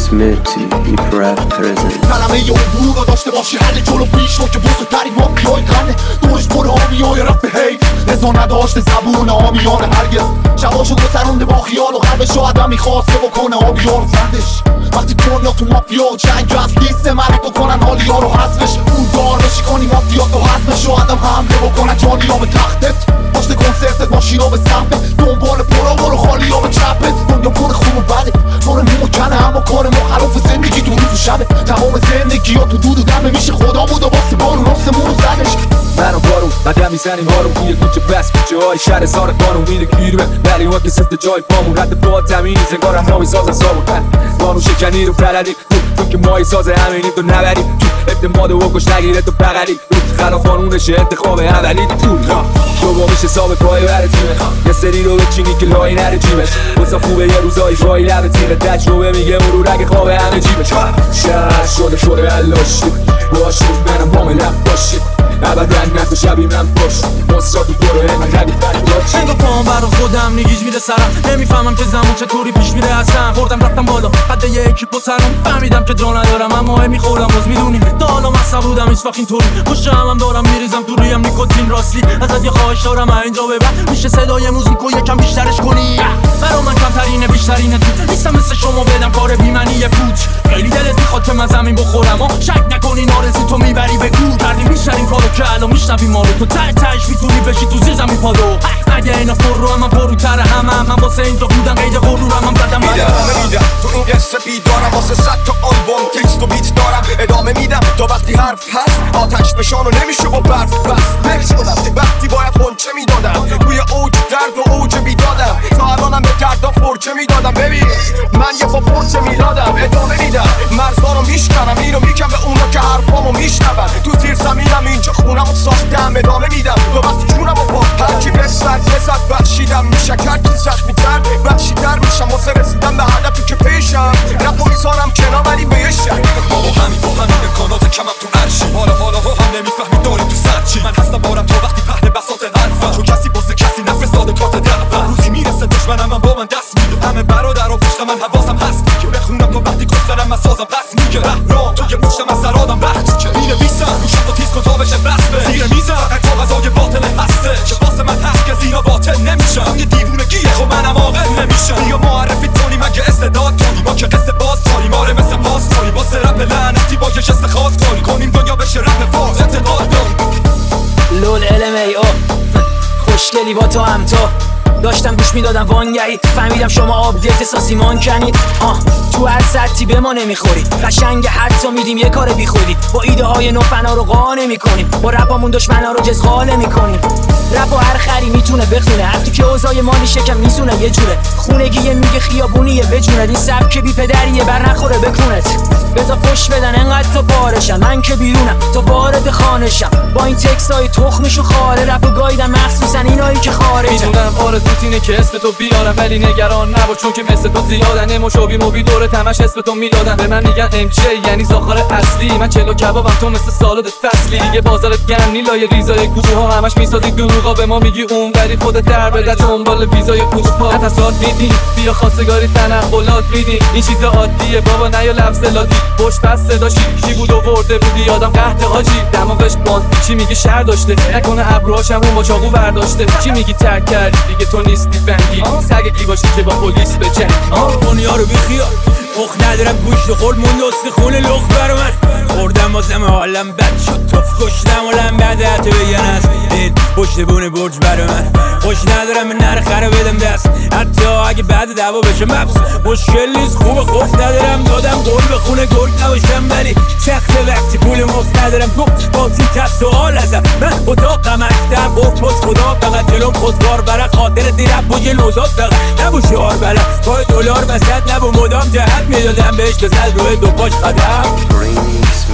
اسمتی هیپ رپ پرزنت کلمه یه عبور رو داشته باشی حل جلو پیش رو که بزرگترین مافیای قنه دورش پر آمیای رپ حیف رضا نداشته زبون آمیان هرگز شباشو گذرونده با خیال و قلبش رو آدم میخواسته بکنه آبیار زندش وقتی دنیا تو مافیا و جنگ از لیست مرد بکنن حالیا رو حذفش اون دار بشی کنی مافیا تو حذفش رو آدم حمله بکنن جانی ها به تختت پشت کنسرتت ماشینا به سمتت دنبال پرا برو خالی ها به چپت دنیا پر خوب و بده پر مو کنه اما کار مخالف زندگی تو روز و شبه تمام زندگی ها تو دود و دمه میشه خدا بود و واسه بارون آسمون رو زدش من و بارون بعدم میزنیم هارون توی کوچه بس کوچه های شهر سار قانون میره گیرمه ولی ها که سفت جای پامون رد پا تمیز انگار همراهی ساز سابون قانون شکنی رو پردیم تو که ماهی ساز همینیم تو نبریم تو اعتماد و کش نگیره تو بغلی خلاف قانونشه انتخاب اولی پول تو میشه حساب پای بر تیمه یه سری رو بچینی که لای نره جیبش واسه خوبه یه روزایی فایی لب تیره تجربه میگه مرور اگه خواب همه جیبش شهر شده علاشی باشید منم با ملم باشید ابدا نکو شبی من باش مصرافی برو من ربی فرید انگا پاهم برا خودم نگیج میره سرم نمیفهمم که زمان چطوری پیش میره اصلا خوردم رفتم بالا حد یه اکیپ و سرم فهمیدم که جا ندارم اما میخورم باز میدونی تا حالا مصب بودم هیچ وقت اینطوری پشت هم دارم میریزم تو رویم نیکوتین راستی ازت یه خواهش دارم اینجا ببر میشه صدای موزیکو یکم بیشترش کنی برا من کمترینه بیشترینه تو نیستم مثل شما بدم کار بی‌معنی پوچ خیلی دلت میخواد که من زمین بخورم و شک نکنین آرزو تو میبری به گور کردیم بیشترین کارو که الان میشنوی ما رو تو تهش میتونی بشی تو زیر زمین پادو اگه اینا پر رو من پروتر همه من واسه اینجا بودم قید غرورم هم زدم میدم تو این قصه بیدارم واسه 100 تا آلبوم تکست و بیت دارم ادامه میدم تا وقتی حرف هست آتش بشانو نمیشه با برف بس نکس کنم وقتی باید خونچه میدادم توی اوج درد و اوج بیدادم تا الانم به دردم فرچه میدادم ببین من یه پا پرچه میدادم ادامه میدم مرزارو میشکنم اینو میگم به اونا که حرفامو میشنون تو زیر زمینم اینجا خونمو ساختم ادامه میدم تا وقتی جونمو با هرکی بسد بخشیدم میشه کرد که زخمی تر بخشیدر میشم واسه رسیدم به هدفی که پیشم رپو میزارم کنار ولی به یه شک بابا همین امکانات کمم تو عرشی حالا هم نمیفهمی داری تو سر چی من هستم بارم تا وقتی پهن بساط حرفم چون کسی واسه کسی نفرستاده کارت دعوم روزی میرسه دشمنم من با من دست میده همه برادر و پشت من حواسم هست که بخونم تا وقتی کفترم من سازم پس میگه رهرام تو یه مشتم از سرادم وقت که مینویسم روشم تا تیز کن تا بشه بسته زیر میزم تا غذای باطل هسته که واسه من هست که زیرا باطل نمیشم یه دیوونگیه خب منم عاقل نمیشم یا معرفی کنی مگه استعداد کنی ما که قصه باز کنیم آره مثل باز کنیم واسه رپ لعنتی با یه جست خاص کنیم دنیا بشه رپ فاز اعتقاد داریم لول LMAO خوشگلی با تو هم تو داشتم گوش میدادم وانگهی فهمیدم شما آپدیت ساسیمان کنید تو هر سطحی به ما نمیخورید قشنگ حتی میدیم یه کار بی خودی با ایده های نو فنا رو قانع میکنیم با رپامون دشمنا رو جزغاله میکنیم رپ و هر خری میتونه بخونه حتی که اوضاع مالی شکم میزونه یه جوره خونگیه میگه خیابونیه بجوند این سبک بی پدریه بر نخوره بکونت بذار فش بدن انقدر تا بارشم من که بیرونم تا وارد خانشم با این تکست های تخمشو خاره رپ و گایدم مخصوصا اینایی که خارجن میدونم آرزوت اینه که اسم تو بیارم ولی نگران نباش چون که مثل تو زیادن مشابی موبی دوره تمش اسم تو میدادن به من میگن MJ یعنی زاخار اصلی من چلو کبابم تو مثل سالاد فصلی دیگه بازارت گرمی لای ریزای کوچه ها همش میسازی دروغا به ما میگی اون ولی خودت در بده دنبال ویزای کوچه ها تصاد میدی بیا خواستگاری تنقلات میدی این چیز عادیه بابا نیا لفظ لادی پشت پس صدا شیشی بود آورده بودی یادم قحط حاجی دماغش باز چی میگی شهر داشته نکنه ابروهاشم اون با چاقو برداشته چی میگی ترک کردی دیگه تو نیستی بنگی سگگی باشی که با پلیس بجنگ دنیا رو بیخیال مخ ندارم گوشت خورد مون دست خون لخ بر من خوردم واسم حالم بد شد توف کشتم ولم بعد حتی بگن است این پشت بونه برج بر من خوش ندارم من نرخره بدم دست حتی اگه بعد دعوا بشه مبس مشکل نیست خوب خوف ندارم دادم قول به خونه گرگ نباشم ولی چخت وقتی پول مفت ندارم گفت بازی تست سوال ازم من اتاقم اکتر گفت پس خدا فقط جلوم خودکار برا خاطر دیرم با یه نوزاد فقط نبو شعار برم پای دلار وسط نبو مدام جهت میدادم بهش بزد روی دو پاش قدم